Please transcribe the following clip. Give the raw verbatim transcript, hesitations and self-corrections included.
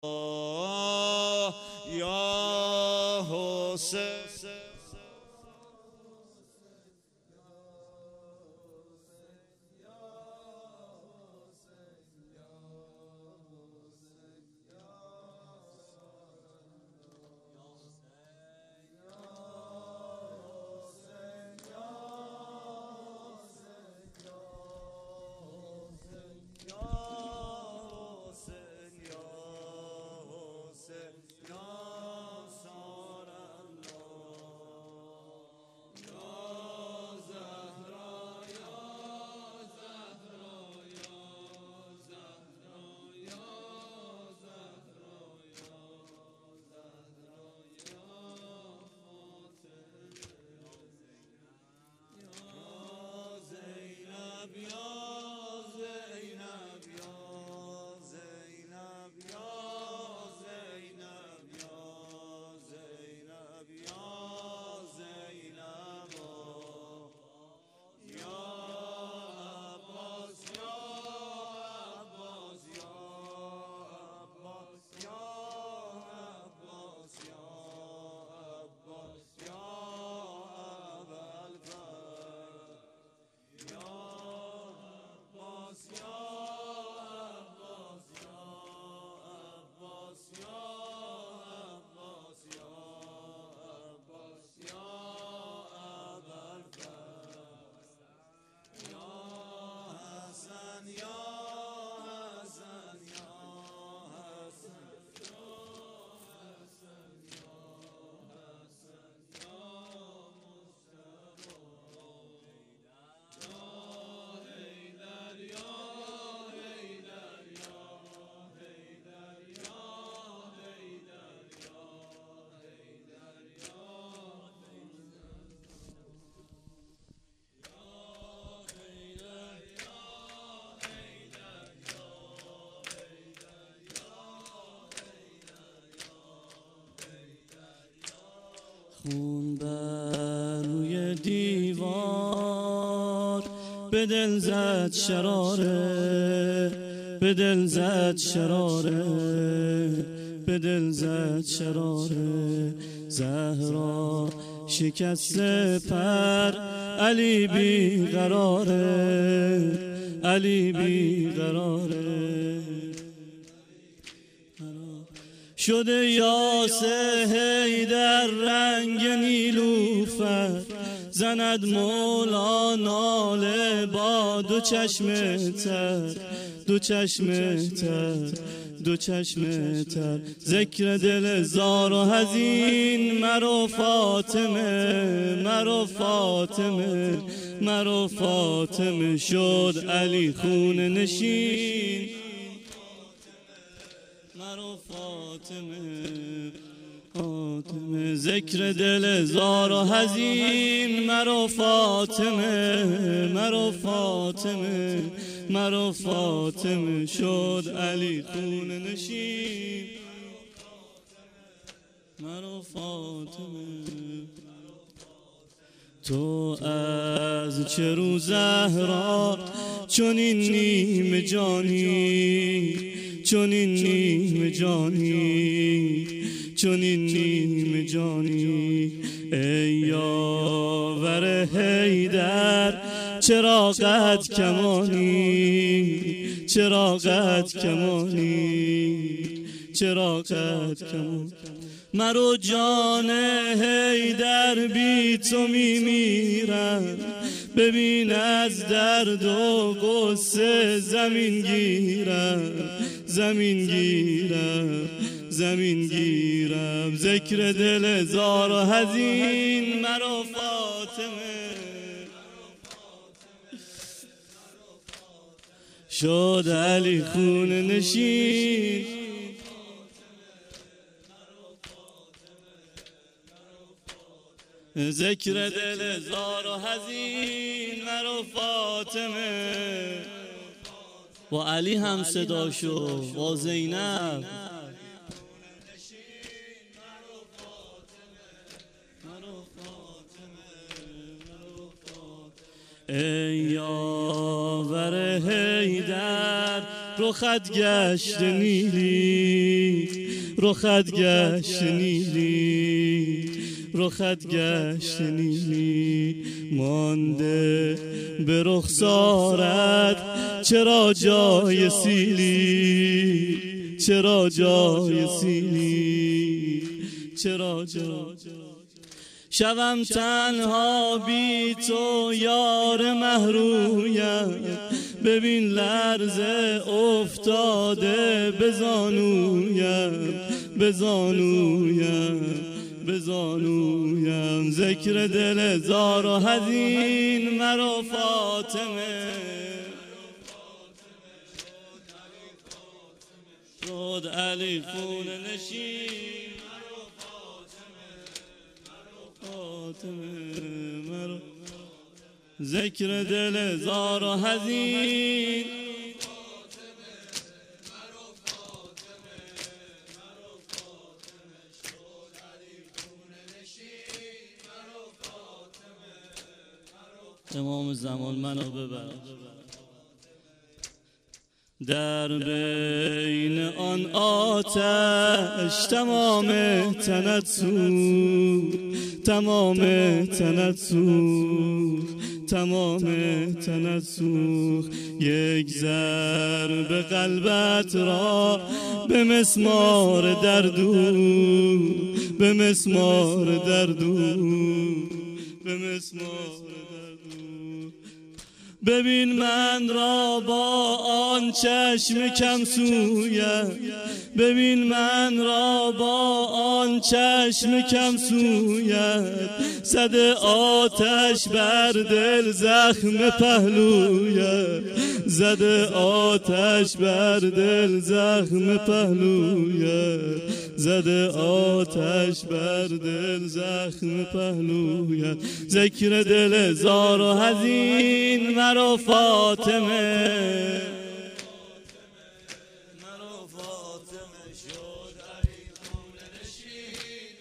یا حسین خون بر روی دیوار به دل زد شراره، به دل زد شراره، به دل زد شراره. زهرا شکست پر، علی بی قراره، علی بی قراره. شده یاسه حیدر رنگ نیلوفر، زند مولا ناله با دو چشم تر، دو چشم تر، دو چشم تر. ذکر دل زار و حزین مرو فاطمه، مرو فاطمه، مرو فاطمه. شد علی خون نشین مرو فاطمه، فاطمه. ذکر دل زار و حزین مرو فاطمه، مرو فاطمه، مرو فاطمه. شد علی خون نشین مرو فاطمه. تو از چه رو زهرا چنین نیم جانی، چنین نیم جانی، چنین نیم جانی. ای یاور حیدر چراغت کمانی، چراغت کمانی، چراغت کمانی. مرو جان حیدر بی تو میمیرم، ببین از درد و غصه زمین گیرم، زمین گیرم، زمین گیرم. ذکر دل زار و حزین مرو فاطمه. شد علی خون نشین ذکر دل زار و حزین مرو فاطمه. با علی هم صدا شو، با زینب. ای یاور حیدر رخت گشت نیلی، رخت گشت نیلی، رخت گشت نیلی، مانده به رخسارت چرا جای سیلی، چرا جای سیلی، چرا جای شوم تنها بی تو یار محرویم، ببین لرزه افتاده به زانویم، به زانویم، به زانویم، ذکر دل زار و حزین مرا فاطمه، شد علی خون نشین فاطمه مرا، ذکر دل زار و حزین امام زمان منو ببر، در بین آن آتش تمام تنت سوخت، تمام تنت سوخت، تمام تنت سوخت، یک ضرب قلبت را به مسمار دردو، به مسمار دردو، به مسمار ببین من را با آن چشم کم سویت، ببین من را با آن چشم کم سویت، زده آتش بر دل زخم پهلویت، زده آتش بر دل زخم پهلویت، زده آتش بر دل زخم پهلویت، ذکر دل زار و حزین مرا فاطمه، مرا فاطمه شد علی خون نشین